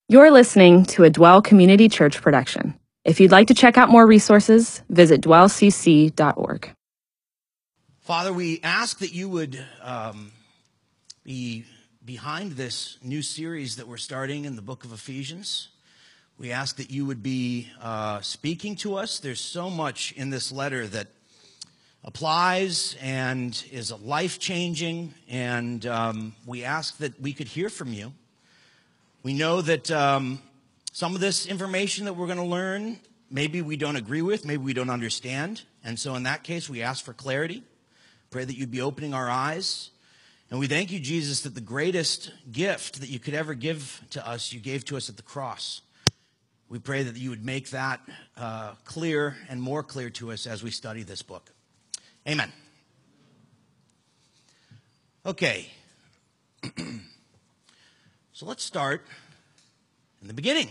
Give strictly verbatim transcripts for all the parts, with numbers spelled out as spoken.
You're listening to a Dwell Community Church production. If you'd like to check out more resources, visit dwell c c dot org. Father, we ask that you would um, be behind this new series that we're starting in the book of Ephesians. We ask that you would be uh, speaking to us. There's so much in this letter that applies and is life-changing, and um, we ask that we could hear from you. We know that um, some of this information that we're going to learn, maybe we don't agree with, maybe we don't understand. And so in that case, we ask for clarity. Pray that you'd be opening our eyes. And we thank you, Jesus, that the greatest gift that you could ever give to us, you gave to us at the cross. We pray that you would make that uh, clear and more clear to us as we study this book. Amen. Okay. So let's start in the beginning.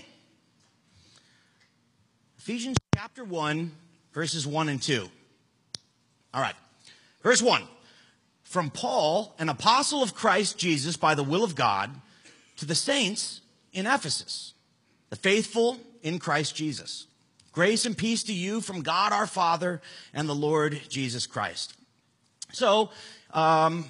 Ephesians chapter one, verses one and two. All right. Verse one. From Paul, an apostle of Christ Jesus by the will of God, to the saints in Ephesus, the faithful in Christ Jesus. Grace and peace to you from God our Father and the Lord Jesus Christ. So, um,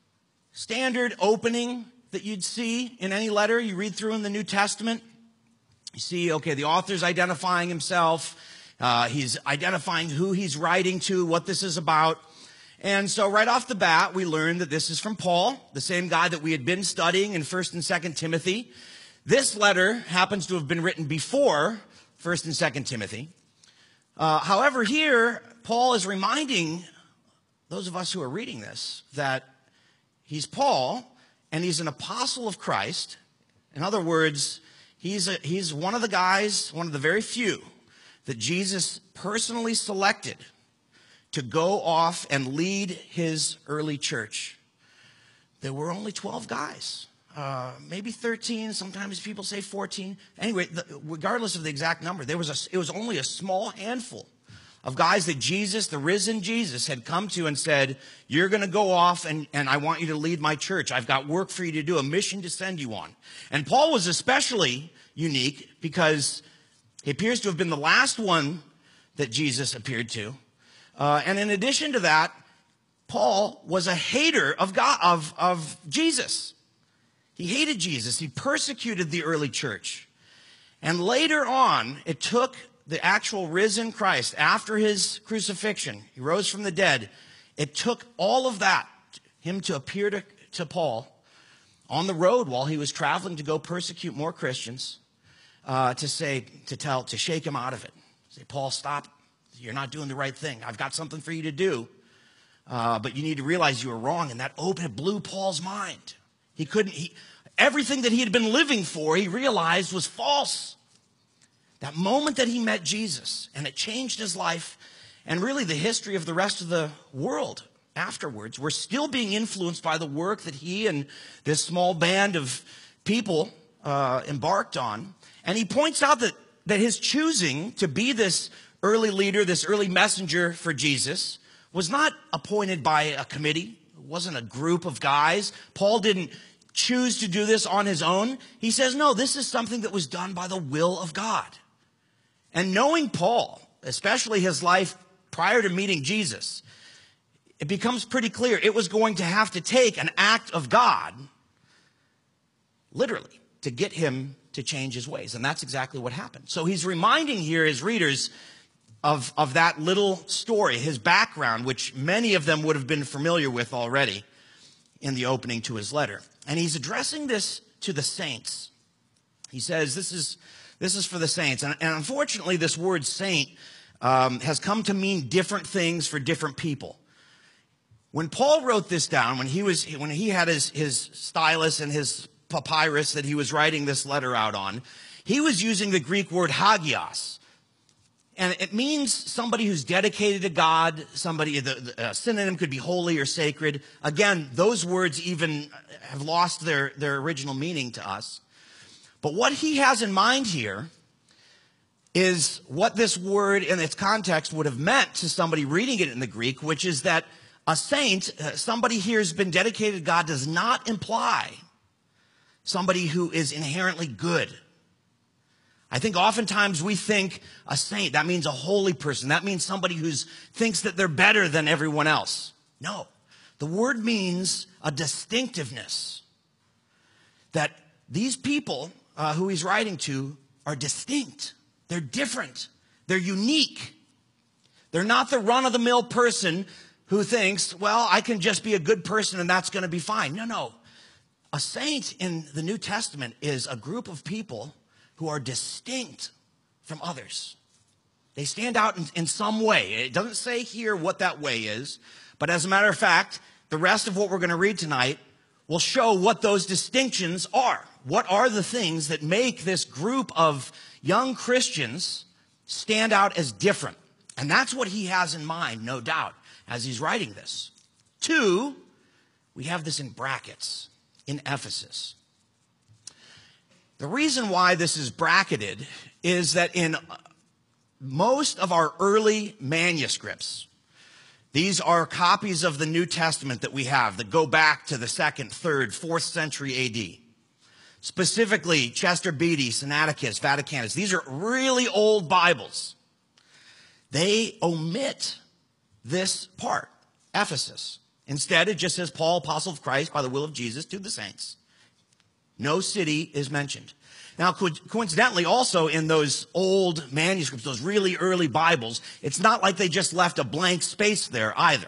standard opening that you'd see in any letter you read through in the New Testament. You see, okay, the author's identifying himself. Uh, he's identifying who he's writing to, what this is about. And so right off the bat, we learn that this is from Paul, the same guy that we had been studying in First and Second Timothy. This letter happens to have been written before First and Second Timothy. Uh, however, here, Paul is reminding those of us who are reading this that he's Paul, and he's an apostle of Christ. In other words, he's a, he's one of the guys, one of the very few that Jesus personally selected to go off and lead his early church. There were only twelve guys, uh, maybe thirteen. Sometimes people say fourteen. Anyway, the, regardless of the exact number, there was a, it was only a small handful of guys that Jesus, the risen Jesus, had come to and said, you're going to go off and, and I want you to lead my church. I've got work for you to do, a mission to send you on. And Paul was especially unique because he appears to have been the last one that Jesus appeared to. Uh, and in addition to that, Paul was a hater of God, of, of Jesus. He hated Jesus. He persecuted the early church. And later on, it took the actual risen Christ, after his crucifixion, he rose from the dead. It took all of that, him to appear to, to Paul on the road while he was traveling to go persecute more Christians, uh, to say, to tell, to shake him out of it. Say, Paul, stop. You're not doing the right thing. I've got something for you to do. Uh, but you need to realize you were wrong. And that opened, blew Paul's mind. He couldn't, he, everything that he had been living for, he realized was false. That moment that he met Jesus, and it changed his life, and really the history of the rest of the world afterwards. We're still being influenced by the work that he and this small band of people uh, embarked on. And he points out that, that his choosing to be this early leader, this early messenger for Jesus, was not appointed by a committee. It wasn't a group of guys. Paul didn't choose to do this on his own. He says, no, this is something that was done by the will of God. And knowing Paul, especially his life prior to meeting Jesus, it becomes pretty clear it was going to have to take an act of God, literally, to get him to change his ways. And that's exactly what happened. So he's reminding here his readers of, of that little story, his background, which many of them would have been familiar with already in the opening to his letter. And he's addressing this to the saints. He says, this is... This is for the saints. And, and unfortunately, this word saint um, has come to mean different things for different people. When Paul wrote this down, when he was when he had his, his stylus and his papyrus that he was writing this letter out on, he was using the Greek word hagios. And it means somebody who's dedicated to God, somebody, the, the synonym could be holy or sacred. Again, those words even have lost their, their original meaning to us. But what he has in mind here is what this word in its context would have meant to somebody reading it in the Greek, which is that a saint, somebody here has been dedicated to God, does not imply somebody who is inherently good. I think oftentimes we think a saint, that means a holy person. That means somebody who thinks that they're better than everyone else. No, the word means a distinctiveness. That these people uh, who he's writing to are distinct. They're different. They're unique. They're not the run-of-the-mill person who thinks, well, I can just be a good person and that's going to be fine. No, no. A saint in the New Testament is a group of people who are distinct from others. They stand out in, in some way. It doesn't say here what that way is, but as a matter of fact, the rest of what we're going to read tonight will show what those distinctions are. What are the things that make this group of young Christians stand out as different? And that's what he has in mind, no doubt, as he's writing this. Two, we have this in brackets, in Ephesus. The reason why this is bracketed is that in most of our early manuscripts, these are copies of the New Testament that we have that go back to the second, third, fourth century A D. Specifically, Chester Beatty, Sinaiticus, Vaticanus. These are really old Bibles. They omit this part, Ephesus. Instead, it just says, Paul, apostle of Christ, by the will of Jesus, to the saints. No city is mentioned. Now, co- coincidentally, also in those old manuscripts, those really early Bibles, it's not like they just left a blank space there either.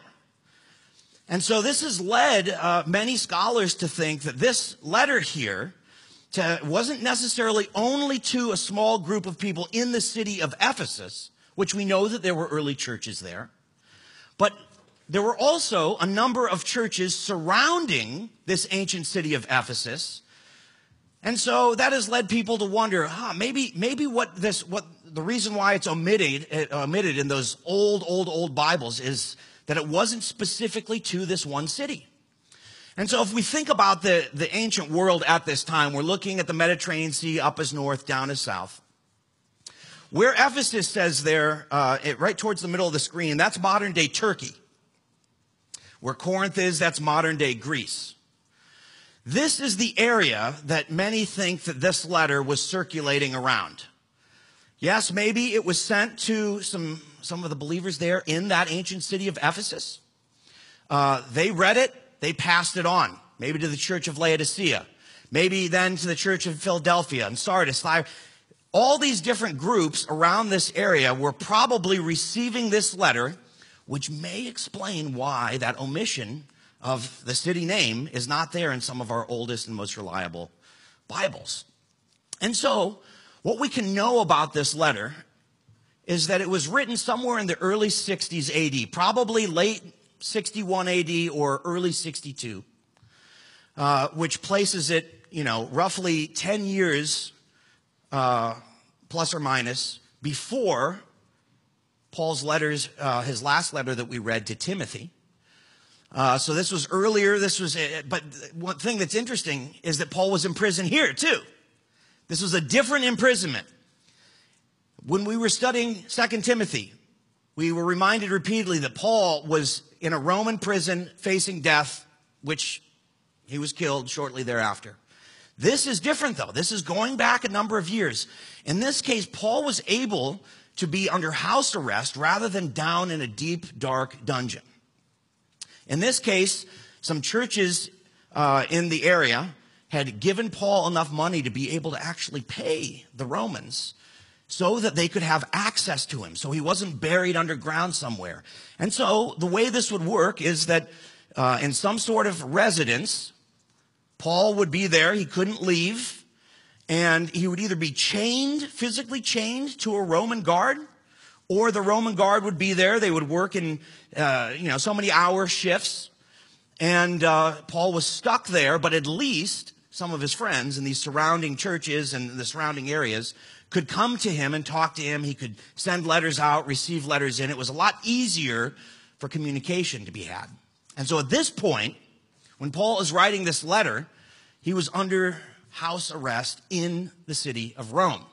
And so this has led uh, many scholars to think that this letter here to, wasn't necessarily only to a small group of people in the city of Ephesus, which we know that there were early churches there, but there were also a number of churches surrounding this ancient city of Ephesus. And so that has led people to wonder, huh, maybe, maybe what this, what the reason why it's omitted, uh, omitted in those old, old, old Bibles is that it wasn't specifically to this one city. And so if we think about the, the ancient world at this time, we're looking at the Mediterranean Sea up as north, down as south. Where Ephesus says there, uh, it, right towards the middle of the screen, that's modern day Turkey. Where Corinth is, that's modern day Greece. This is the area that many think that this letter was circulating around. Yes, maybe it was sent to some, some of the believers there in that ancient city of Ephesus. Uh, they read it, they passed it on, maybe to the church of Laodicea, maybe then to the church of Philadelphia and Sardis. All these different groups around this area were probably receiving this letter, which may explain why that omission of the city name is not there in some of our oldest and most reliable Bibles. And so, what we can know about this letter is that it was written somewhere in the early sixties A D, probably late sixty-one A D or early sixty-two, uh, which places it, you know, roughly ten years, uh, plus or minus, before Paul's letters, uh, his last letter that we read to Timothy. Uh, so this was earlier, this was, uh, but one thing that's interesting is that Paul was in prison here too. This was a different imprisonment. When we were studying Second Timothy, we were reminded repeatedly that Paul was in a Roman prison facing death, which he was killed shortly thereafter. This is different though. This is going back a number of years. In this case, Paul was able to be under house arrest rather than down in a deep, dark dungeon. In this case, some churches uh, in the area had given Paul enough money to be able to actually pay the Romans so that they could have access to him, so he wasn't buried underground somewhere. And so the way this would work is that uh, in some sort of residence, Paul would be there, he couldn't leave, and he would either be chained, physically chained to a Roman guard, or the Roman guard would be there. They would work in, uh, you know, so many hour shifts. And uh, Paul was stuck there, but at least some of his friends in these surrounding churches and the surrounding areas could come to him and talk to him. He could send letters out, receive letters in. It was a lot easier for communication to be had. And so at this point, when Paul is writing this letter, he was under house arrest in the city of Rome.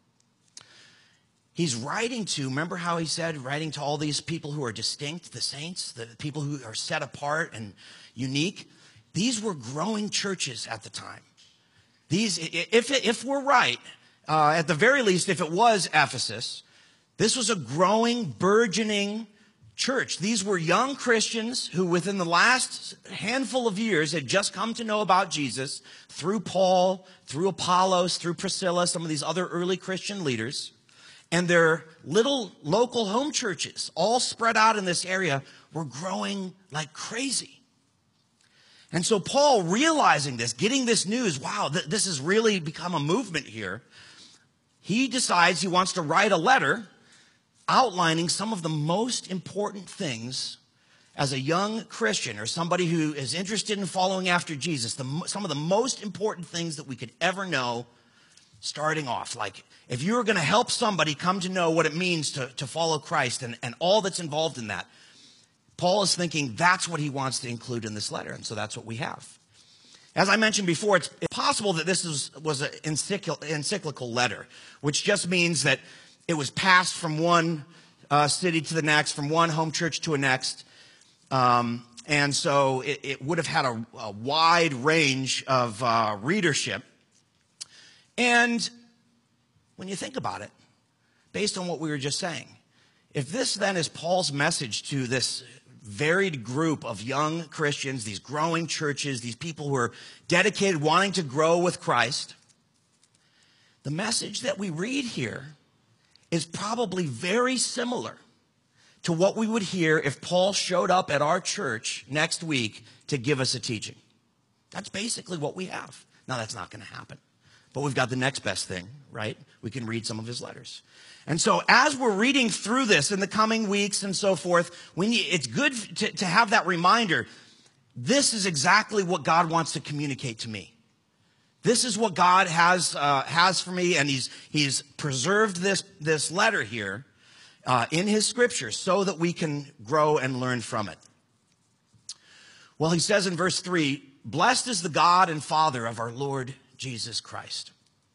He's writing to, remember how he said, writing to all these people who are distinct, the saints, the people who are set apart and unique. These were growing churches at the time. These, if, if we're right, uh, at the very least, if it was Ephesus, this was a growing, burgeoning church. These were young Christians who within the last handful of years had just come to know about Jesus through Paul, through Apollos, through Priscilla, some of these other early Christian leaders. And their little local home churches, all spread out in this area, were growing like crazy. And so Paul, realizing this, getting this news, wow, th- this has really become a movement here, he decides he wants to write a letter outlining some of the most important things as a young Christian or somebody who is interested in following after Jesus, the, some of the most important things that we could ever know starting off. Like if you were going to help somebody come to know what it means to, to follow Christ and, and all that's involved in that, Paul is thinking that's what he wants to include in this letter. And so that's what we have. As I mentioned before, it's possible that this is, was an encyclical letter, which just means that it was passed from one uh, city to the next, from one home church to a next. Um, and so it, it would have had a, a wide range of uh, readership. And when you think about it, based on what we were just saying, if this then is Paul's message to this varied group of young Christians, these growing churches, these people who are dedicated, wanting to grow with Christ, the message that we read here is probably very similar to what we would hear if Paul showed up at our church next week to give us a teaching. That's basically what we have. Now, that's not going to happen. But we've got the next best thing, right? We can read some of his letters. And so as we're reading through this in the coming weeks and so forth, we need, it's good to, to have that reminder. This is exactly what God wants to communicate to me. This is what God has uh, has for me, and he's he's preserved this this letter here uh, in his scripture so that we can grow and learn from it. Well, he says in verse three, "Blessed is the God and Father of our Lord Jesus Christ."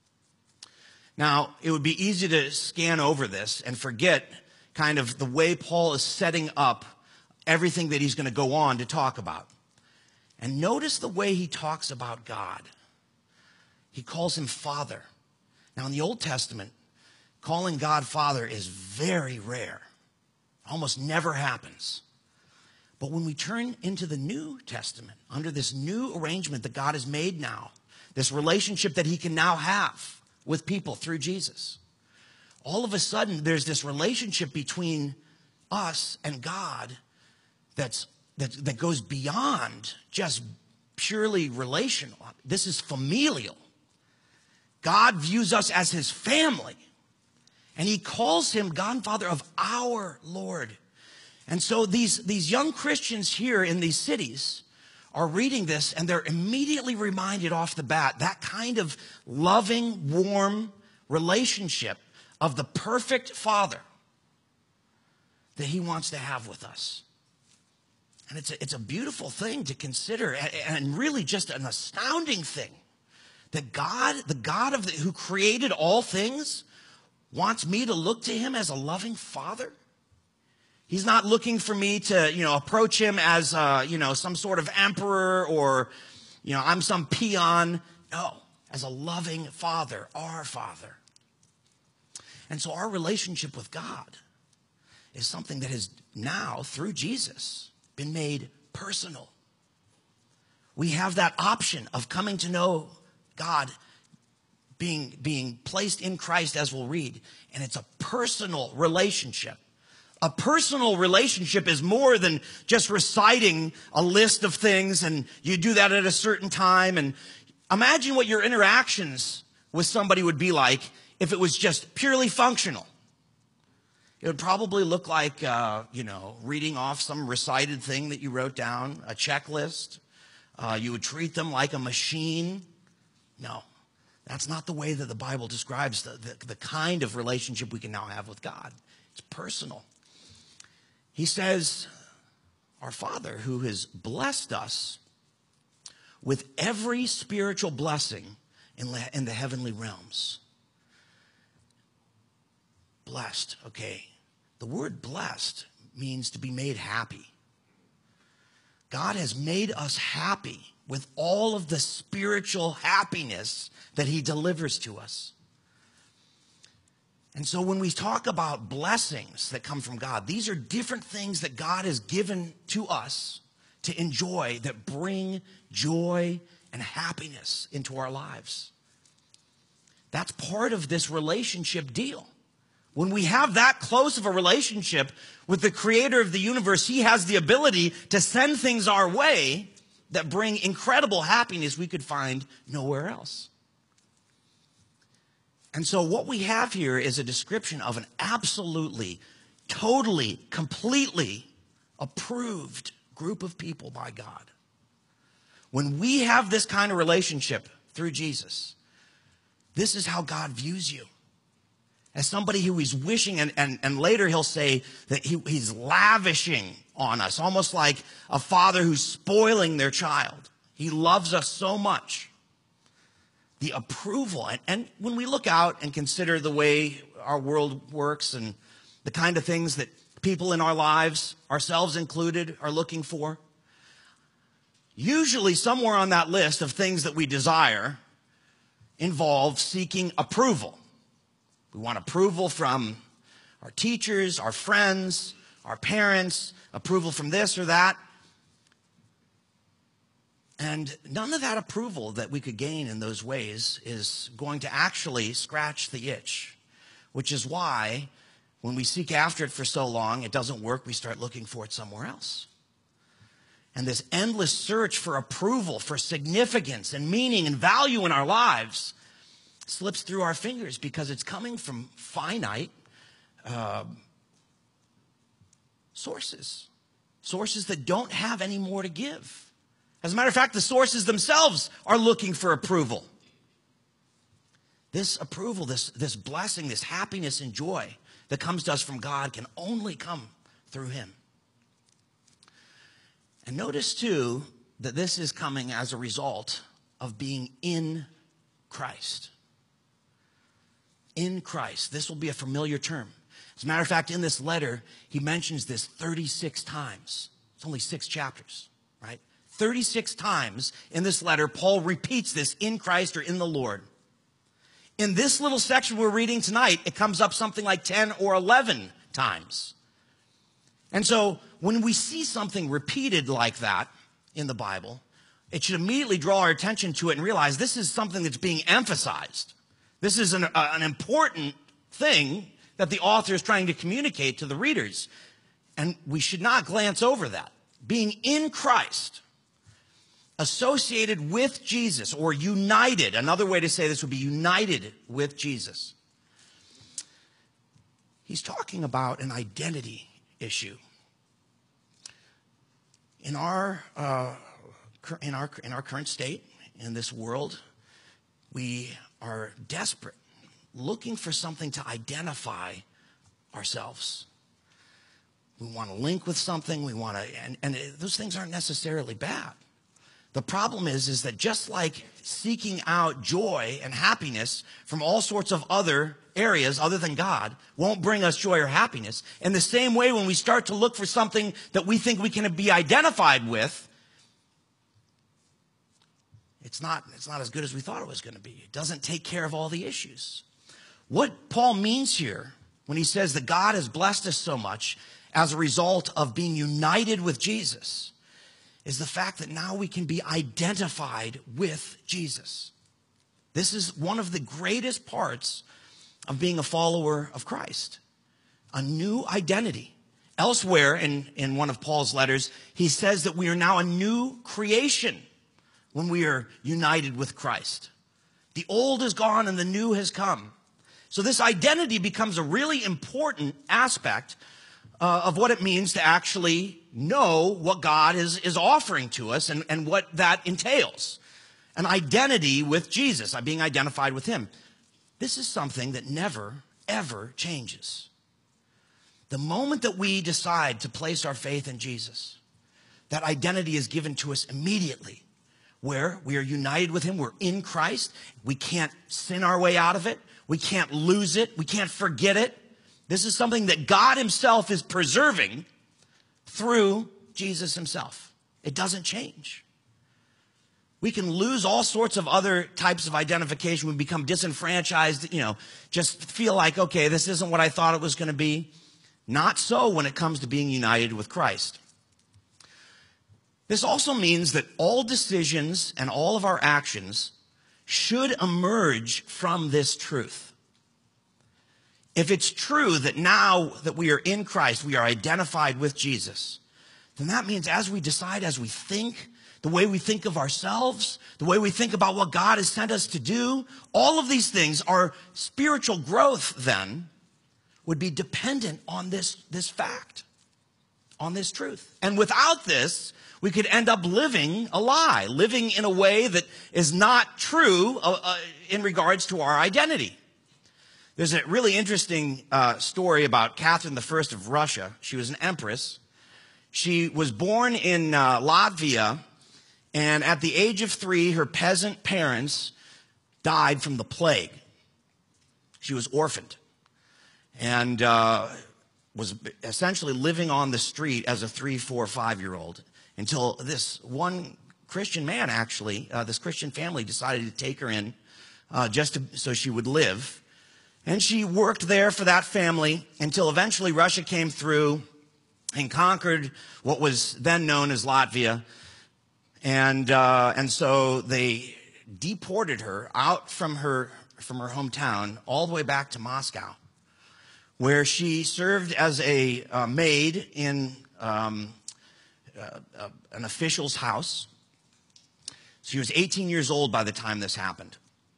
Now, it would be easy to scan over this and forget kind of the way Paul is setting up everything that he's going to go on to talk about. And notice the way he talks about God. He calls him Father. Now, in the Old Testament, calling God Father is very rare. Almost never happens. But when we turn into the New Testament, under this new arrangement that God has made now, this relationship that he can now have with people through Jesus, all of a sudden there's this relationship between us and God that's that, that goes beyond just purely relational. This is familial. God views us as his family, and he calls him God and Father of our Lord. And so these, these young Christians here in these cities are reading this, and they're immediately reminded off the bat that kind of loving, warm relationship of the perfect Father that he wants to have with us. And it's a, it's a beautiful thing to consider, and really just an astounding thing that God, the God of the, who created all things, wants me to look to him as a loving Father. He's not looking for me to, you know, approach him as, uh, you know, some sort of emperor or, you know, I'm some peon. No, as a loving Father, our Father. And so our relationship with God is something that has now, through Jesus, been made personal. We have that option of coming to know God, being, being placed in Christ, as we'll read. And it's a personal relationship. A personal relationship is more than just reciting a list of things, and you do that at a certain time. And imagine what your interactions with somebody would be like if it was just purely functional. It would probably look like, uh, you know, reading off some recited thing that you wrote down, a checklist. Uh, you would treat them like a machine. No, that's not the way that the Bible describes the, the, the kind of relationship we can now have with God. It's personal. He says, our Father who has blessed us with every spiritual blessing in, le- in the heavenly realms. Blessed, okay. The word blessed means to be made happy. God has made us happy with all of the spiritual happiness that he delivers to us. And so when we talk about blessings that come from God, these are different things that God has given to us to enjoy that bring joy and happiness into our lives. That's part of this relationship deal. When we have that close of a relationship with the creator of the universe, he has the ability to send things our way that bring incredible happiness we could find nowhere else. And so what we have here is a description of an absolutely, totally, completely approved group of people by God. When we have this kind of relationship through Jesus, this is how God views you. As somebody who he's wishing, and, and, and later he'll say that he, he's lavishing on us, almost like a father who's spoiling their child. He loves us so much. The approval, and, and when we look out and consider the way our world works and the kind of things that people in our lives, ourselves included, are looking for, usually somewhere on that list of things that we desire involves seeking approval. We want approval from our teachers, our friends, our parents, approval from this or that. And none of that approval that we could gain in those ways is going to actually scratch the itch, which is why when we seek after it for so long, it doesn't work, we start looking for it somewhere else. And this endless search for approval, for significance and meaning and value in our lives slips through our fingers because it's coming from finite uh, sources, sources that don't have any more to give. As a matter of fact, the sources themselves are looking for approval. This approval, this, this blessing, this happiness and joy that comes to us from God can only come through him. And notice, too, that this is coming as a result of being in Christ. In Christ. This will be a familiar term. As a matter of fact, in this letter, he mentions this thirty-six times. It's only six chapters, right? thirty-six times in this letter, Paul repeats this, in Christ or in the Lord. In this little section we're reading tonight, it comes up something like ten or eleven times. And so when we see something repeated like that in the Bible, it should immediately draw our attention to it and realize this is something that's being emphasized. This is an, uh, an important thing that the author is trying to communicate to the readers. And we should not glance over that. Being in Christ, associated with Jesus, or united. Another way to say this would be united with Jesus. He's talking about an identity issue. In our, uh, in our, in our current state, in this world, we are desperate, looking for something to identify ourselves. We want to link with something, we want to, and, and those things aren't necessarily bad. The problem is, is that just like seeking out joy and happiness from all sorts of other areas other than God won't bring us joy or happiness, in the same way when we start to look for something that we think we can be identified with, it's not, it's not as good as we thought it was going to be. It doesn't take care of all the issues. What Paul means here when he says that God has blessed us so much as a result of being united with Jesus is the fact that now we can be identified with Jesus. This is one of the greatest parts of being a follower of Christ. A new identity. Elsewhere in, in one of Paul's letters, he says that we are now a new creation when we are united with Christ. The old is gone and the new has come. So this identity becomes a really important aspect uh, of what it means to actually know what God is, is offering to us and, and what that entails. An identity with Jesus, being identified with him. This is something that never, ever changes. The moment that we decide to place our faith in Jesus, that identity is given to us immediately, where we are united with him, we're in Christ, we can't sin our way out of it, we can't lose it, we can't forget it. This is something that God himself is preserving through Jesus himself. It doesn't change. We can lose all sorts of other types of identification. We become disenfranchised, you know, just feel like, okay, this isn't what I thought it was going to be. Not so when it comes to being united with Christ. This also means that all decisions and all of our actions should emerge from this truth. If it's true that now that we are in Christ, we are identified with Jesus, then that means as we decide, as we think, the way we think of ourselves, the way we think about what God has sent us to do, all of these things, our spiritual growth then would be dependent on this, this fact, on this truth. And without this, we could end up living a lie, living in a way that is not true uh, uh, in regards to our identity. There's a really interesting uh, story about Catherine the First of Russia. She was an empress. She was born in uh, Latvia, and at the age of three, her peasant parents died from the plague. She was orphaned and uh, was essentially living on the street as a three, four, five-year-old until this one Christian man, actually, uh, this Christian family decided to take her in uh, just to, so she would live. And she worked there for that family until eventually Russia came through and conquered what was then known as Latvia. And uh, and so they deported her out from her from her hometown all the way back to Moscow, where she served as a uh, maid in um, uh, uh, an official's house. She was eighteen years old by the time this happened.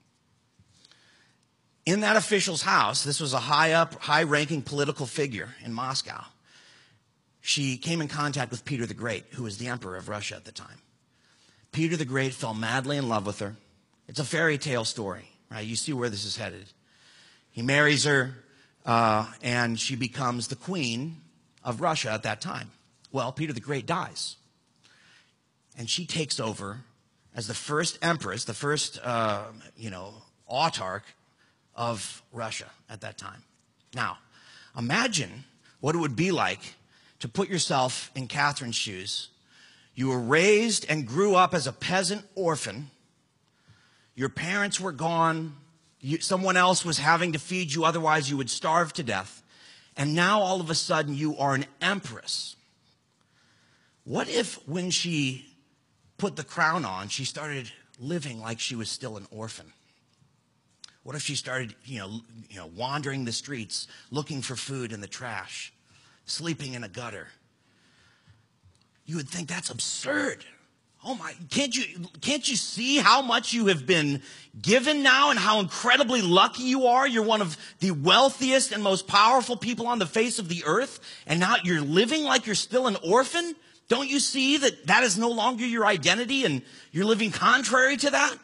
In that official's house, this was a high up, high-ranking political figure in Moscow. She came in contact with Peter the Great, who was the emperor of Russia at the time. Peter the Great fell madly in love with her. It's a fairy tale story, right? You see where this is headed. He marries her, uh, and she becomes the queen of Russia at that time. Well, Peter the Great dies, and she takes over as the first empress, the first, uh, you know, autarch of Russia at that time. Now, imagine what it would be like to put yourself in Catherine's shoes. You were raised and grew up as a peasant orphan. Your parents were gone. You, someone else was having to feed you, otherwise you would starve to death. And now all of a sudden you are an empress. What if when she put the crown on, she started living like she was still an orphan? What if she started, you know, you know, wandering the streets, looking for food in the trash, sleeping in a gutter? You would think that's absurd. Oh my, can't you, can't you see how much you have been given now and how incredibly lucky you are? You're one of the wealthiest and most powerful people on the face of the earth, and now you're living like you're still an orphan? Don't you see that that is no longer your identity and you're living contrary to that?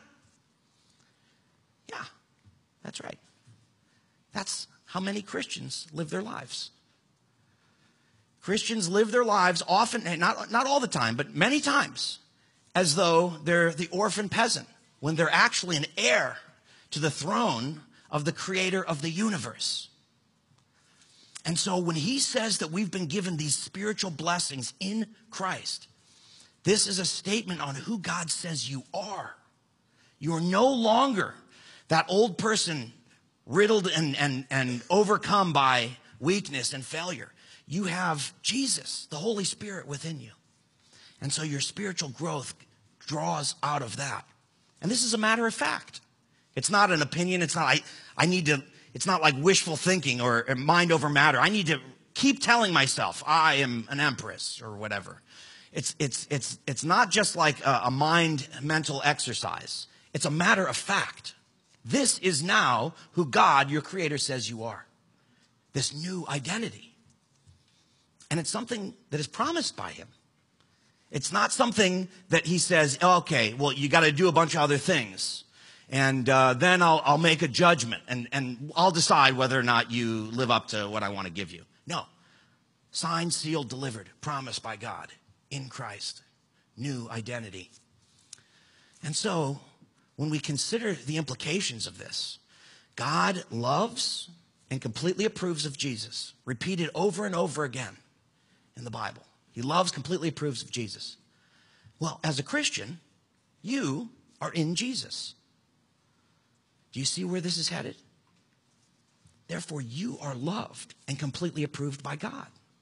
Yeah, that's right. That's how many Christians live their lives. Christians live their lives often, not, not all the time, but many times, as though they're the orphan peasant, when they're actually an heir to the throne of the creator of the universe. And so when he says that we've been given these spiritual blessings in Christ, this is a statement on who God says you are. You are no longer that old person riddled and, and, and overcome by weakness and failure. You have Jesus, the Holy Spirit within you. And so your spiritual growth draws out of that. And this is a matter of fact. It's not an opinion. It's not, I, I need to, it's not like wishful thinking or mind over matter. I need to keep telling myself I am an empress or whatever. It's, it's, it's, it's not just like a, a mind mental exercise. It's a matter of fact. This is now who God, your creator, says you are. This new identity. And it's something that is promised by him. It's not something that he says, okay, well, you got to do a bunch of other things. And uh, then I'll, I'll make a judgment and, and I'll decide whether or not you live up to what I want to give you. No. Signed, sealed, delivered, promised by God in Christ. New identity. And so when we consider the implications of this, God loves and completely approves of Jesus, repeated over and over again in the Bible. He loves, completely approves of Jesus. Well, as a Christian, You are in Jesus. Do you see where this is headed? Therefore, you are loved and completely approved by God.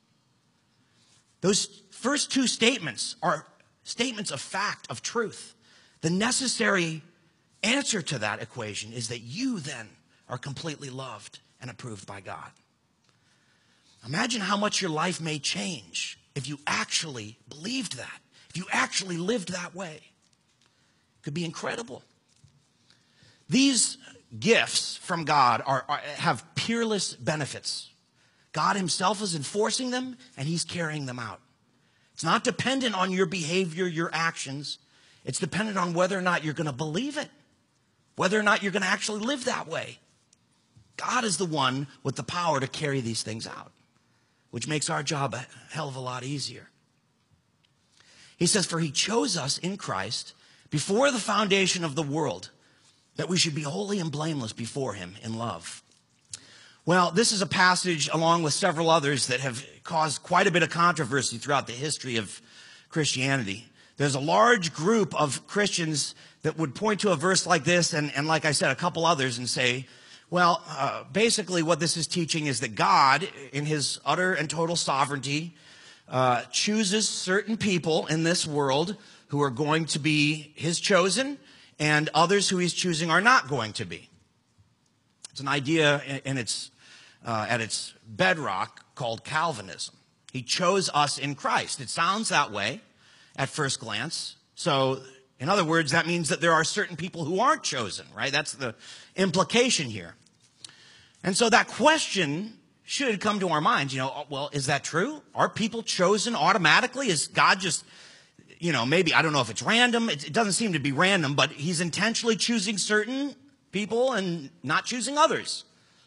Those first two statements are statements of fact, of truth. The necessary answer to that equation is that you then are completely loved and approved by God. Imagine how much your life may change if you actually believed that, if you actually lived that way. It could be incredible. These gifts from God are, are, have peerless benefits. God himself is enforcing them, and he's carrying them out. It's not dependent on your behavior, your actions. It's dependent on whether or not you're going to believe it, whether or not you're going to actually live that way. God is the one with the power to carry these things out, which makes our job a hell of a lot easier. He says, for he chose us in Christ before the foundation of the world, that we should be holy and blameless before him in love. Well, this is a passage along with several others that have caused quite a bit of controversy throughout the history of Christianity. There's a large group of Christians that would point to a verse like this and, and like I said, a couple others and say, well, uh, basically what this is teaching is that God, in his utter and total sovereignty, uh, chooses certain people in this world who are going to be his chosen, and others who he's choosing are not going to be. It's an idea in its, uh, at its bedrock called Calvinism. He chose us in Christ. It sounds that way at first glance. So, in other words, that means that there are certain people who aren't chosen, right? That's the implication here. And so that question should come to our minds, you know, well, is that true? Are people chosen automatically? Is God just, you know, maybe, I don't know if it's random. It, it doesn't seem to be random, but he's intentionally choosing certain people and not choosing others.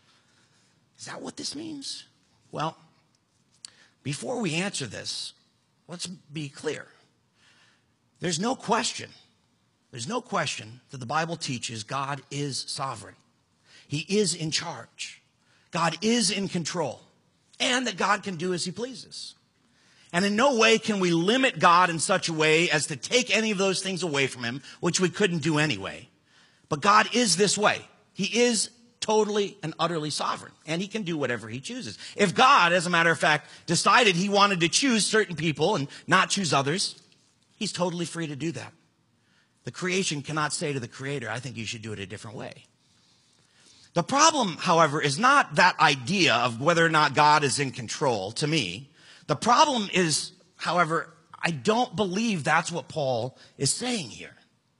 Is that what this means? Well, before we answer this, let's be clear. There's no question, there's no question that the Bible teaches God is sovereign. He is in charge. God is in control. And that God can do as he pleases. And in no way can we limit God in such a way as to take any of those things away from him, which we couldn't do anyway. But God is this way. He is totally and utterly sovereign. And he can do whatever he chooses. If God, as a matter of fact, decided he wanted to choose certain people and not choose others, he's totally free to do that. The creation cannot say to the creator, I think you should do it a different way. The problem, however, is not that idea of whether or not God is in control, to me. The problem is, however, I don't believe that's what Paul is saying here.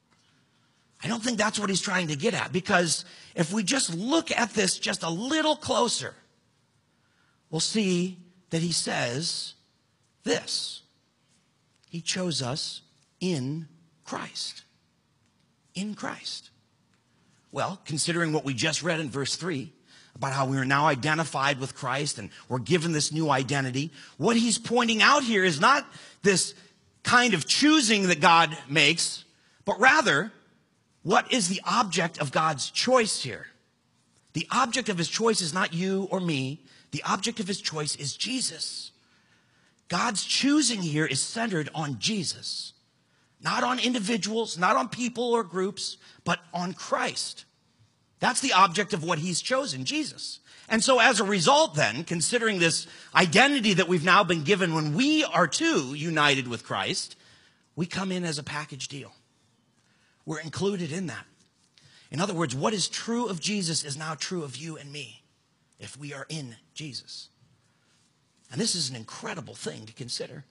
I don't think that's what he's trying to get at, because if we just look at this just a little closer, we'll see that he says this. He chose us in Christ. In Christ. Well, considering what we just read in verse three, about how we are now identified with Christ and we're given this new identity, what he's pointing out here is not this kind of choosing that God makes, but rather, what is the object of God's choice here? The object of his choice is not you or me. The object of his choice is Jesus. God's choosing here is centered on Jesus. Not on individuals, not on people or groups, but on Christ. That's the object of what he's chosen, Jesus. And so as a result then, considering this identity that we've now been given when we are too united with Christ, we come in as a package deal. We're included in that. In other words, what is true of Jesus is now true of you and me if we are in Jesus. And this is an incredible thing to consider.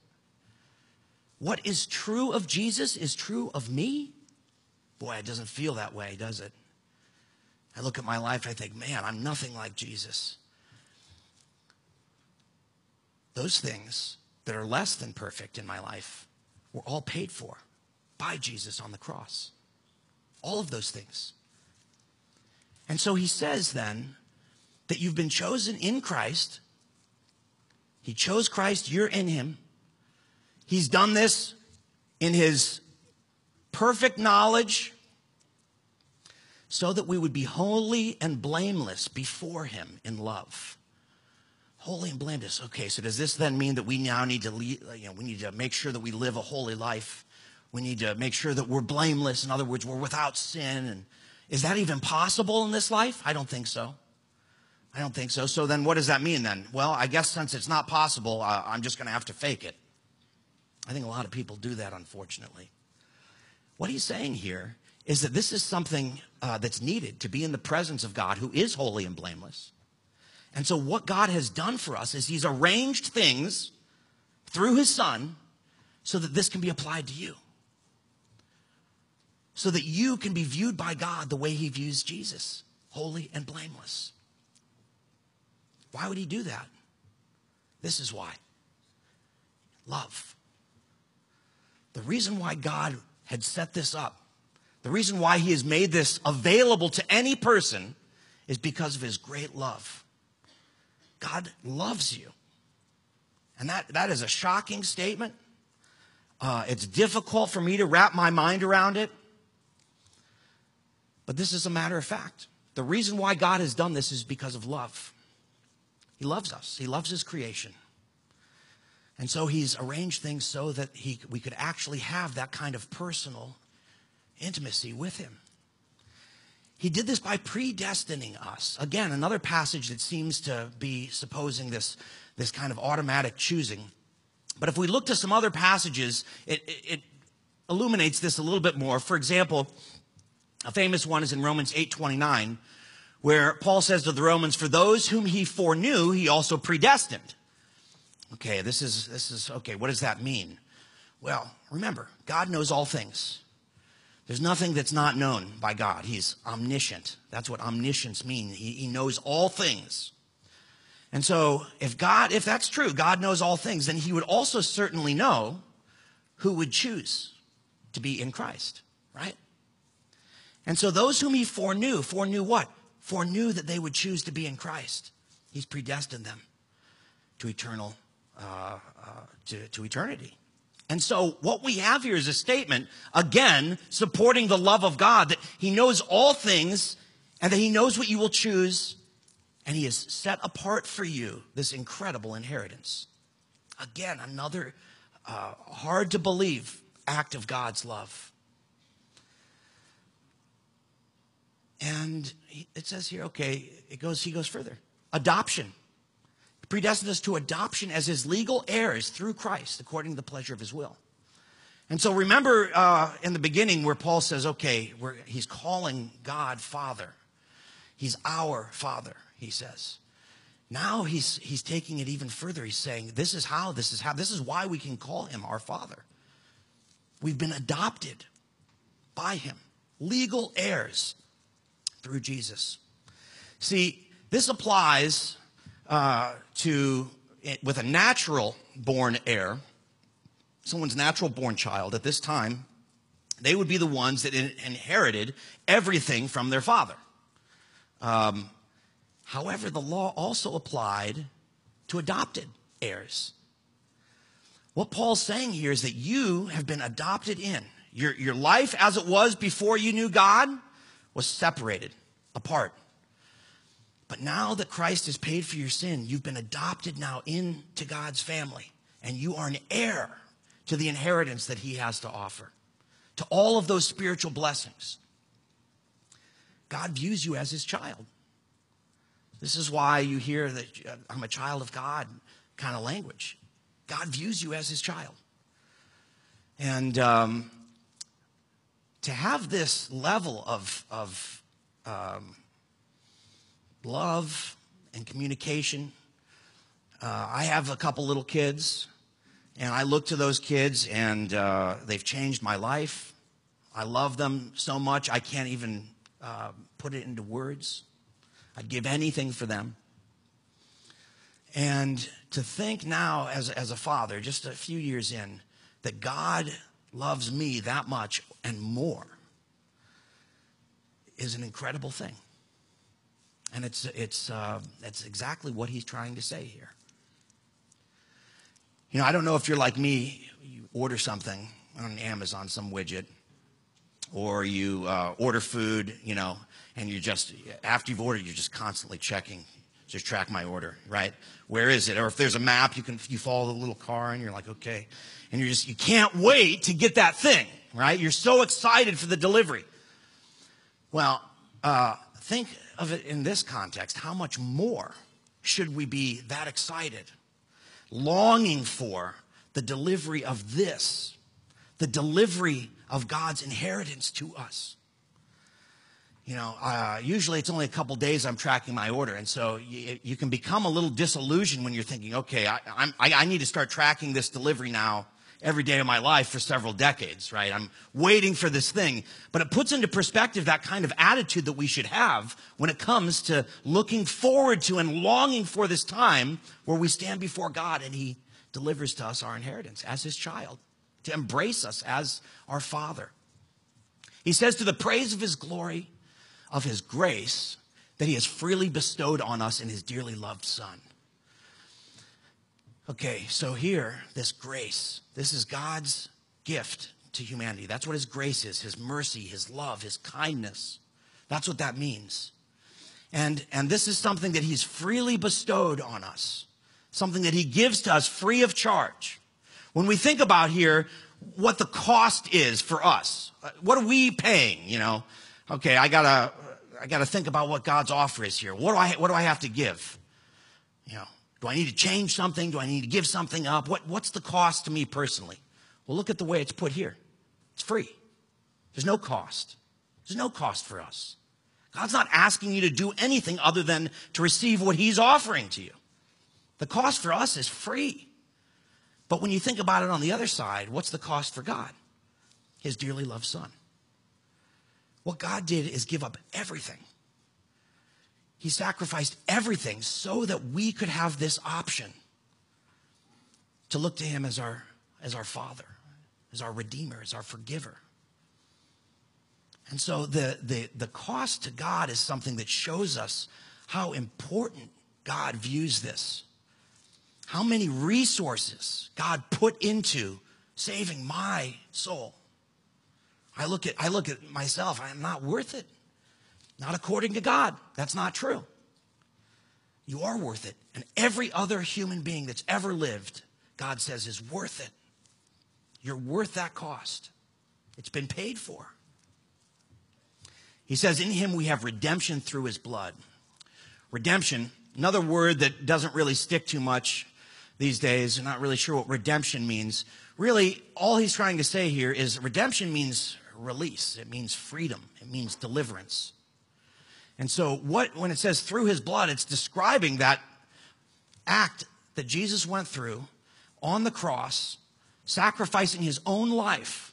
What is true of Jesus is true of me? Boy, it doesn't feel that way, does it? I look at my life, I think, man, I'm nothing like Jesus. Those things that are less than perfect in my life were all paid for by Jesus on the cross. All of those things. And so he says then that you've been chosen in Christ. He chose Christ, you're in him. He's done this in his perfect knowledge so that we would be holy and blameless before him in love. Holy and blameless. Okay, so does this then mean that we now need to lead, you know, we need to make sure that we live a holy life We need to make sure that we're blameless. In other words, we're without sin. And is that even possible in this life? I don't think so. I don't think so. So then what does that mean then? Well, I guess since it's not possible, uh, I'm just going to have to fake it. I think a lot of people do that, unfortunately. What he's saying here is that this is something uh, that's needed to be in the presence of God, who is holy and blameless. And so what God has done for us is he's arranged things through his Son so that this can be applied to you. So that you can be viewed by God the way he views Jesus, holy and blameless. Why would he do that? This is why. Love. The reason why God had set this up, the reason why he has made this available to any person is because of his great love. God loves you. And that, that is a shocking statement. Uh, it's difficult for me to wrap my mind around it. But this is a matter of fact. The reason why God has done this is because of love. He loves us. He loves his creation. And so he's arranged things so that he, we could actually have that kind of personal intimacy with him. He did this by predestining us. Again, another passage that seems to be supposing this, this kind of automatic choosing. But if we look to some other passages, it, it, it illuminates this a little bit more. For example, a famous one is in Romans eight twenty-nine, where Paul says to the Romans, for those whom he foreknew, he also predestined. Okay, this is, this is, okay, what does that mean? Well, remember, God knows all things. There's nothing that's not known by God. He's omniscient. That's what omniscience means. He, he knows all things. And so if God, if that's true, God knows all things, then he would also certainly know who would choose to be in Christ, right? And so those whom he foreknew, foreknew what? Foreknew that they would choose to be in Christ. He's predestined them to eternal, uh, uh, to, to eternity. And so what we have here is a statement, again, supporting the love of God, that he knows all things and that he knows what you will choose, and he has set apart for you this incredible inheritance. Again, another uh, hard to believe act of God's love. And it says here, okay, it goes, he goes further. Adoption. He predestined us to adoption as his legal heirs through Christ, according to the pleasure of his will. And so remember uh, in the beginning where Paul says, okay, we're, he's calling God Father. He's our Father, he says. Now he's, he's taking it even further. He's saying, this is how, this is how, this is why we can call him our Father. We've been adopted by him, legal heirs through Jesus. See, this applies uh, to, with a natural born heir, someone's natural born child at this time, they would be the ones that in, inherited everything from their father. Um, however, the law also applied to adopted heirs. What Paul's saying here is that you have been adopted in. Your, your life as it was before you knew God was separated, apart. But now that Christ has paid for your sin, you've been adopted now into God's family. And you are an heir to the inheritance that he has to offer, to all of those spiritual blessings. God views you as his child. This is why you hear that I'm a child of God kind of language. God views you as his child. And um, to have this level of, of um, love and communication, uh, I have a couple little kids, and I look to those kids, and uh, they've changed my life. I love them so much, I can't even uh, put it into words. I'd give anything for them. And to think now as, as a father, just a few years in, that God loves me that much and more is an incredible thing. And it's, it's, uh, it's exactly what he's trying to say here. You know, I don't know if you're like me, you order something on Amazon, some widget, or you uh, order food, you know, and you just, after you've ordered, you're just constantly checking Just track my order, right? Where is it? Or if there's a map, you can you follow the little car and you're like, okay. And you're just, you can't wait to get that thing, right? You're so excited for the delivery. Well, uh, think of it in this context. How much more should we be that excited, longing for the delivery of this, the delivery of God's inheritance to us? You know, uh, usually it's only a couple days I'm tracking my order. And so you, you can become a little disillusioned when you're thinking, okay, I, I'm, I, I need to start tracking this delivery now every day of my life for several decades, right? I'm waiting for this thing. But it puts into perspective that kind of attitude that we should have when it comes to looking forward to and longing for this time where we stand before God and he delivers to us our inheritance as his child, to embrace us as our Father. He says, to the praise of his glory, of his grace, that he has freely bestowed on us in his dearly loved Son. Okay, so here, this grace, this is God's gift to humanity. That's what his grace is, his mercy, his love, his kindness. That's what that means. And, and this is something that he's freely bestowed on us, something that he gives to us free of charge. When we think about here what the cost is for us, what are we paying, you know? Okay, I gotta, I gotta think about what God's offer is here. What do I, what do I have to give? You know, do I need to change something? Do I need to give something up? What, what's the cost to me personally? Well, look at the way it's put here. It's free. There's no cost. There's no cost for us. God's not asking you to do anything other than to receive what he's offering to you. The cost for us is free. But when you think about it on the other side, what's the cost for God? His dearly loved Son. What God did is give up everything. He sacrificed everything so that we could have this option to look to him as our, as our Father, as our Redeemer, as our Forgiver. And so the, the, the cost to God is something that shows us how important God views this. How many resources God put into saving my soul. I look at, I look at myself, I am not worth it. Not according to God. That's not true. You are worth it. And every other human being that's ever lived, God says, is worth it. You're worth that cost. It's been paid for. He says, in him we have redemption through his blood. Redemption, another word that doesn't really stick too much these days. I'm not really sure what redemption means. Really, all he's trying to say here is redemption means release. It means freedom. It means deliverance. And so what, when it says through his blood, it's describing that act that Jesus went through on the cross, sacrificing his own life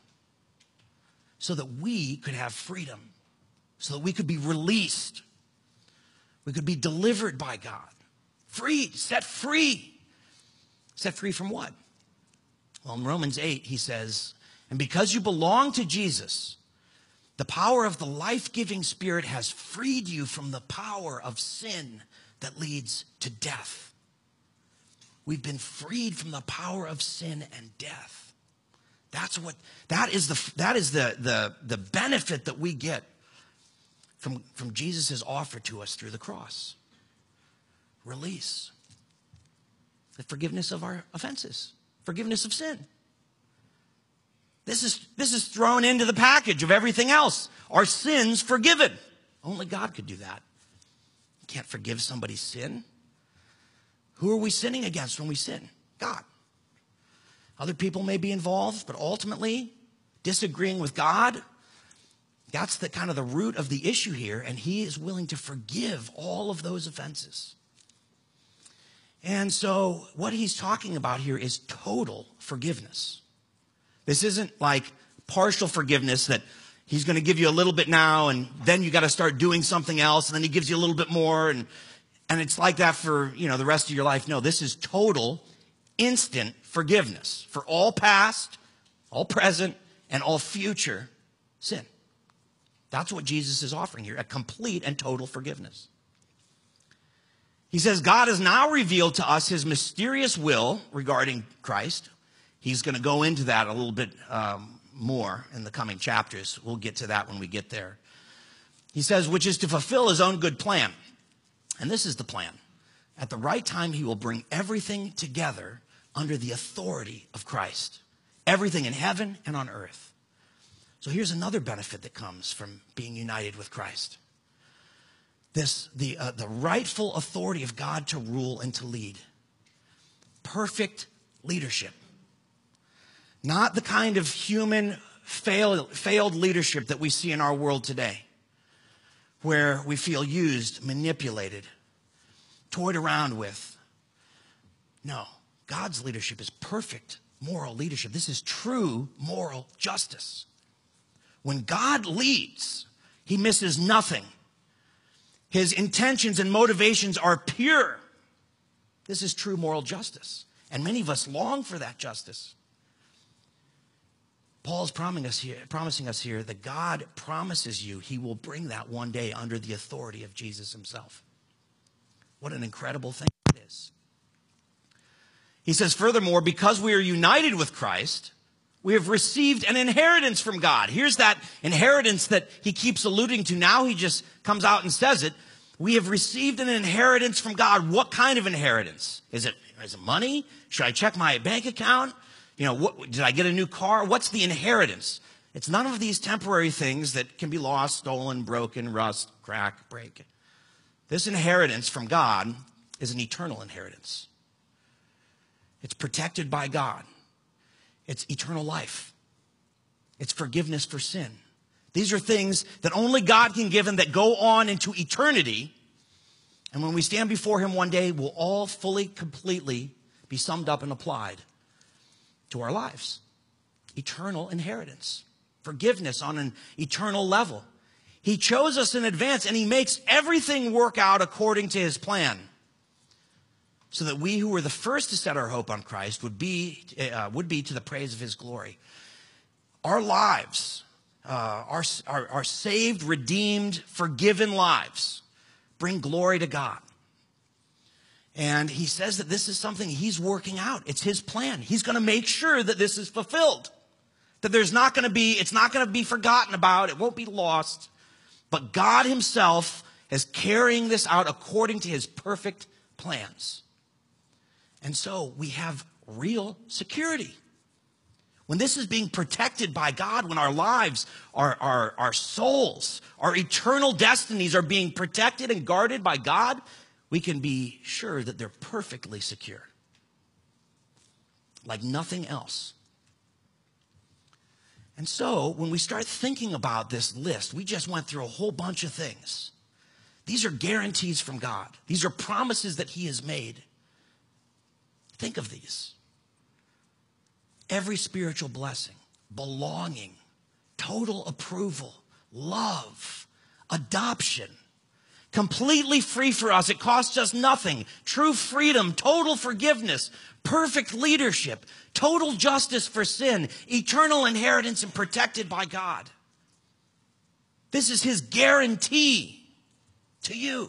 so that we could have freedom, so that we could be released. We could be delivered by God. Free, set free. Set free from what? Well, in Romans eight, he says, and because you belong to Jesus, the power of the life-giving Spirit has freed you from the power of sin that leads to death. We've been freed from the power of sin and death. That's what, that is the, that is the, the, the benefit that we get from, from Jesus' offer to us through the cross. Release. The forgiveness of our offenses. Forgiveness of sin. This is, this is thrown into the package of everything else. Our sins forgiven. Only God could do that. You can't forgive somebody's sin. Who are we sinning against when we sin? God. Other people may be involved, but ultimately, disagreeing with God, that's the kind of the root of the issue here, and he is willing to forgive all of those offenses. And so what he's talking about here is total forgiveness. This isn't like partial forgiveness that he's going to give you a little bit now and then you got to start doing something else and then he gives you a little bit more and and it's like that for, you know, the rest of your life. No, this is total, instant forgiveness for all past, all present, and all future sin. That's what Jesus is offering here, a complete and total forgiveness. He says, God has now revealed to us his mysterious will regarding Christ. He's going to go into that a little bit um, more in the coming chapters. We'll get to that when we get there. He says, which is to fulfill his own good plan. And this is the plan. At the right time, he will bring everything together under the authority of Christ. Everything in heaven and on earth. So here's another benefit that comes from being united with Christ. This, the, uh, the rightful authority of God to rule and to lead. Perfect leadership. Not the kind of human failed, failed leadership that we see in our world today, where we feel used, manipulated, toyed around with. No, God's leadership is perfect moral leadership. This is true moral justice. When God leads, he misses nothing. His intentions and motivations are pure. This is true moral justice. And many of us long for that justice. Paul's promising us here, promising us here that God promises you he will bring that one day under the authority of Jesus himself. What an incredible thing it is. He says, furthermore, because we are united with Christ, we have received an inheritance from God. Here's that inheritance that he keeps alluding to. Now he just comes out and says it. We have received an inheritance from God. What kind of inheritance? Is it, is it money? Should I check my bank account? You know, what, did I get a new car? What's the inheritance? It's none of these temporary things that can be lost, stolen, broken, rust, crack, break. This inheritance from God is an eternal inheritance. It's protected by God. It's eternal life. It's forgiveness for sin. These are things that only God can give and that go on into eternity. And when we stand before him one day, will all fully, completely be summed up and applied to our lives. Eternal inheritance. Forgiveness on an eternal level. He chose us in advance and he makes everything work out according to his plan. So that we who were the first to set our hope on Christ would be, uh, would be to the praise of his glory. Our lives, uh, our, our, our saved, redeemed, forgiven lives bring glory to God. And he says that this is something he's working out. It's his plan. He's going to make sure that this is fulfilled. That there's not going to be, it's not going to be forgotten about. It won't be lost. But God himself is carrying this out according to his perfect plans. And so we have real security. When this is being protected by God, when our lives, our, our, our souls, our eternal destinies are being protected and guarded by God, we can be sure that they're perfectly secure. Like nothing else. And so when we start thinking about this list, we just went through a whole bunch of things. These are guarantees from God. These are promises that he has made. Think of these. Every spiritual blessing, belonging, total approval, love, adoption, completely free for us. It costs us nothing. True freedom, total forgiveness, perfect leadership, total justice for sin, eternal inheritance and protected by God. This is his guarantee to you.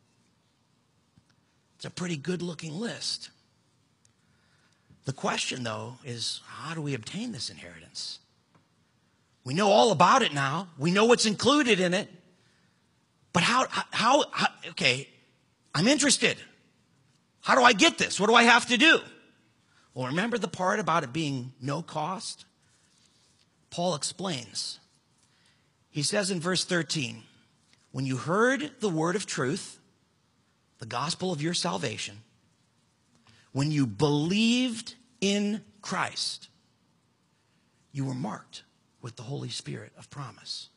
It's a pretty good-looking list. The question, though, is how do we obtain this inheritance? We know all about it now. We know what's included in it. But how, how, how, okay, I'm interested. How do I get this? What do I have to do? Well, remember the part about it being no cost? Paul explains. He says in verse thirteen, when you heard the word of truth, the gospel of your salvation, when you believed in Christ, you were marked with the Holy Spirit of promise.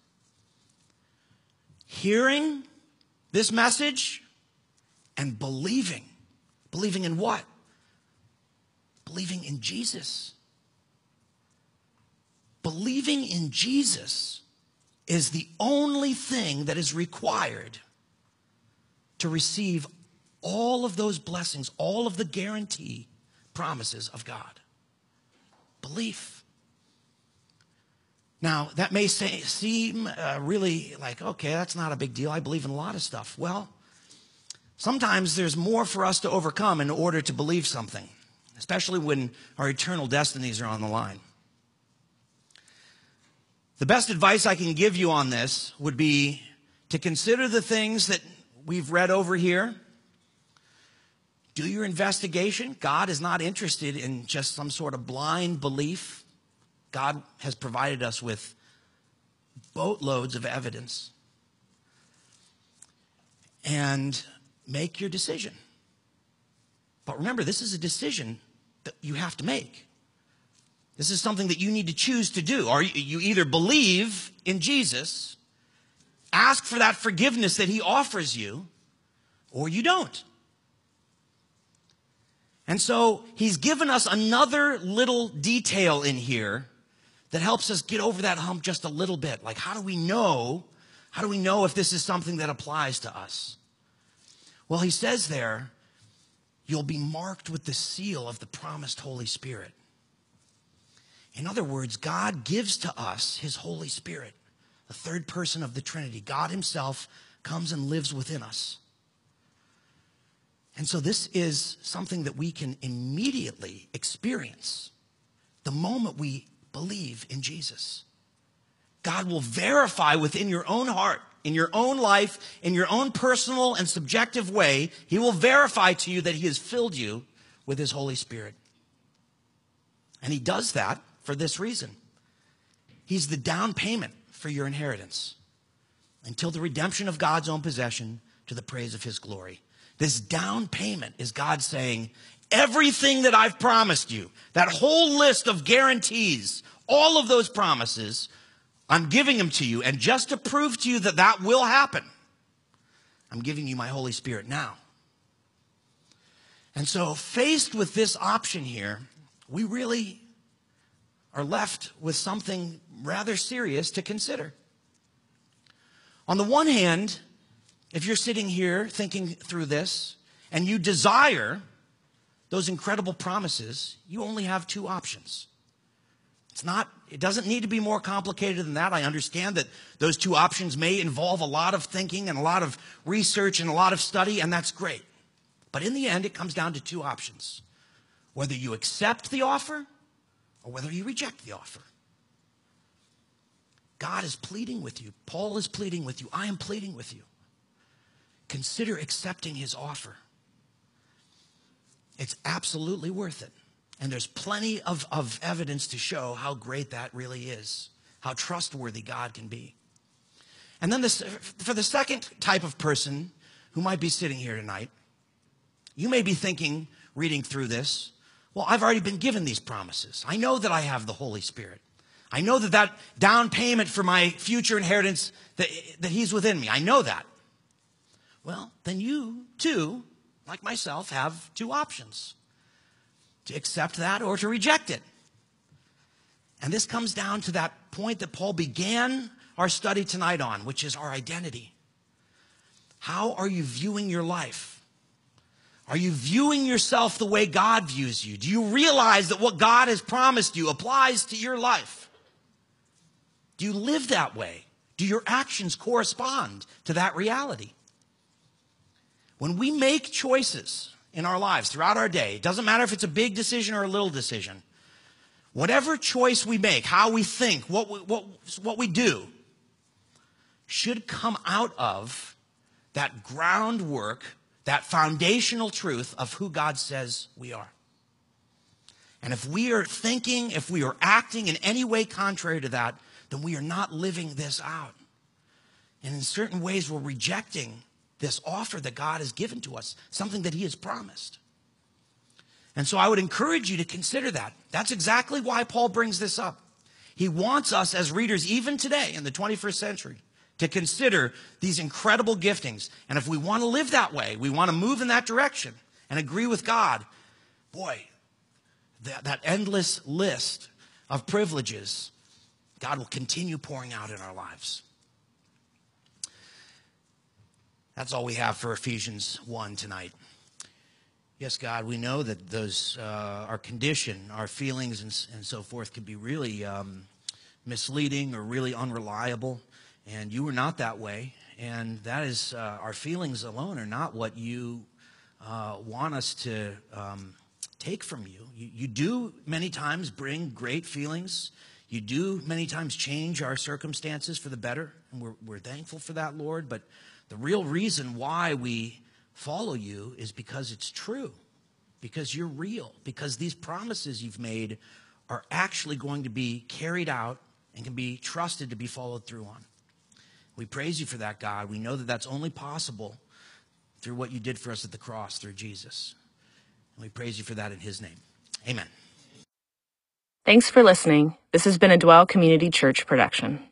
Hearing this message and believing. Believing in what? Believing in Jesus. Believing in Jesus is the only thing that is required to receive all of those blessings, all of the guarantee promises of God. Belief. Now, that may say, seem uh, really like, okay, that's not a big deal. I believe in a lot of stuff. Well, sometimes there's more for us to overcome in order to believe something, especially when our eternal destinies are on the line. The best advice I can give you on this would be to consider the things that we've read over here. Do your investigation. God is not interested in just some sort of blind belief. God has provided us with boatloads of evidence. And make your decision. But remember, this is a decision that you have to make. This is something that you need to choose to do. Or you either believe in Jesus, ask for that forgiveness that he offers you, or you don't. And so he's given us another little detail in here that helps us get over that hump just a little bit. Like, how do we know, how do we know if this is something that applies to us? Well, he says there, you'll be marked with the seal of the promised Holy Spirit. In other words, God gives to us his Holy Spirit, the third person of the Trinity. God himself comes and lives within us. And so this is something that we can immediately experience the moment we believe in Jesus. God will verify within your own heart, in your own life, in your own personal and subjective way, he will verify to you that he has filled you with his Holy Spirit. And he does that for this reason. He's the down payment for your inheritance until the redemption of God's own possession to the praise of his glory. This down payment is God saying, everything that I've promised you, that whole list of guarantees, all of those promises, I'm giving them to you. And just to prove to you that that will happen, I'm giving you my Holy Spirit now. And so faced with this option here, we really are left with something rather serious to consider. On the one hand, if you're sitting here thinking through this and you desire those incredible promises, you only have two options. It's not, it doesn't need to be more complicated than that. I understand that those two options may involve a lot of thinking and a lot of research and a lot of study, and that's great. But in the end, it comes down to two options. Whether you accept the offer or whether you reject the offer. God is pleading with you. Paul is pleading with you. I am pleading with you. Consider accepting his offer. It's absolutely worth it. And there's plenty of, of evidence to show how great that really is, how trustworthy God can be. And then this, for the second type of person who might be sitting here tonight, you may be thinking, reading through this, well, I've already been given these promises. I know that I have the Holy Spirit. I know that that down payment for my future inheritance, that, that he's within me. I know that. Well, then you, too, like myself, have two options. To accept that or to reject it. And this comes down to that point that Paul began our study tonight on, which is our identity. How are you viewing your life? Are you viewing yourself the way God views you? Do you realize that what God has promised you applies to your life? Do you live that way? Do your actions correspond to that reality? When we make choices in our lives throughout our day, it doesn't matter if it's a big decision or a little decision, whatever choice we make, how we think, what we, what, what we do, should come out of that groundwork, that foundational truth of who God says we are. And if we are thinking, if we are acting in any way contrary to that, then we are not living this out. And in certain ways, we're rejecting this offer that God has given to us, something that he has promised. And so I would encourage you to consider that. That's exactly why Paul brings this up. He wants us as readers, even today in the twenty-first century, to consider these incredible giftings. And if we want to live that way, we want to move in that direction and agree with God, boy, that, that endless list of privileges, God will continue pouring out in our lives. That's all we have for Ephesians one tonight. Yes, God, we know that those, uh, our condition, our feelings and, and so forth can be really um, misleading or really unreliable. And you are not that way. And that is, uh, our feelings alone are not what you uh, want us to um, take from you. you. You do many times bring great feelings. You do many times change our circumstances for the better. And we're, we're thankful for that, Lord. But the real reason why we follow you is because it's true, because you're real, because these promises you've made are actually going to be carried out and can be trusted to be followed through on. We praise you for that, God. We know that that's only possible through what you did for us at the cross through Jesus. And we praise you for that in his name. Amen. Thanks for listening. This has been a Dwell Community Church production.